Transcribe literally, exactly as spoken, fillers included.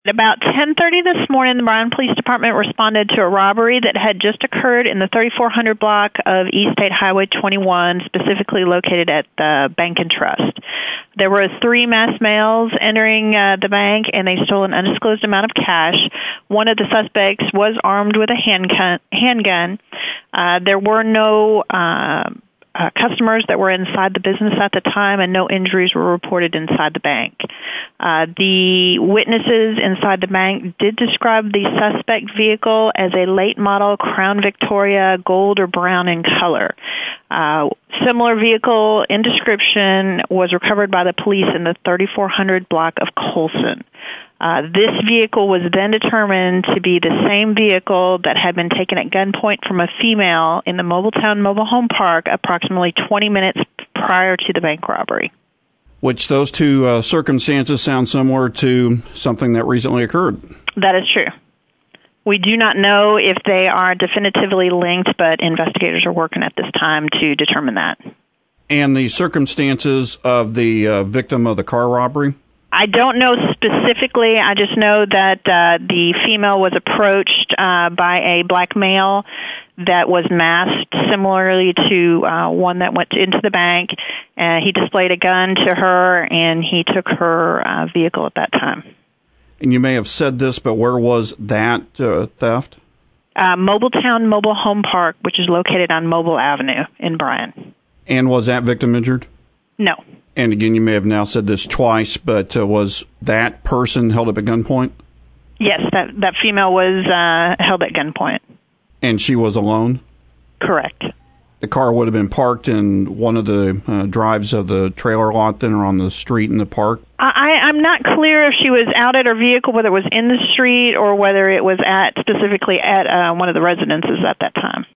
At about ten thirty this morning, the Bryan Police Department responded to a robbery that had just occurred in the thirty-four hundred block of East State Highway twenty-one, specifically located at the Bank and Trust. There were three masked males entering uh, the bank, and they stole an undisclosed amount of cash. One of the suspects was armed with a handgun. handgun. Uh, there were no Uh, Uh, customers that were inside the business at the time, and no injuries were reported inside the bank. Uh, the witnesses inside the bank did describe the suspect vehicle as a late model Crown Victoria, gold or brown in color. Uh, similar vehicle in description was recovered by the police in the thirty-four hundred block of Colson. Uh, this vehicle was then determined to be the same vehicle that had been taken at gunpoint from a female in the Mobiletown Mobile Home Park approximately twenty minutes prior to the bank robbery. Which those two uh, circumstances sound similar to something that recently occurred. That is true. We do not know if they are definitively linked, but investigators are working at this time to determine that. And the circumstances of the uh, victim of the car robbery? I don't know specifically. I just know that uh, the female was approached uh, by a black male that was masked similarly to uh, one that went into the bank. Uh, he displayed a gun to her, and he took her uh, vehicle at that time. And you may have said this, but where was that uh, theft? Uh, Mobiletown Mobile Home Park, which is located on Mobile Avenue in Bryan. And was that victim injured? No. And again, you may have now said this twice, but uh, was that person held up at gunpoint? Yes, that, that female was uh, held at gunpoint. And she was alone? Correct. The car would have been parked in one of the uh, drives of the trailer lot then, or on the street in the park? I, I'm not clear if she was out at her vehicle, whether it was in the street or whether it was at specifically at uh, one of the residences at that time.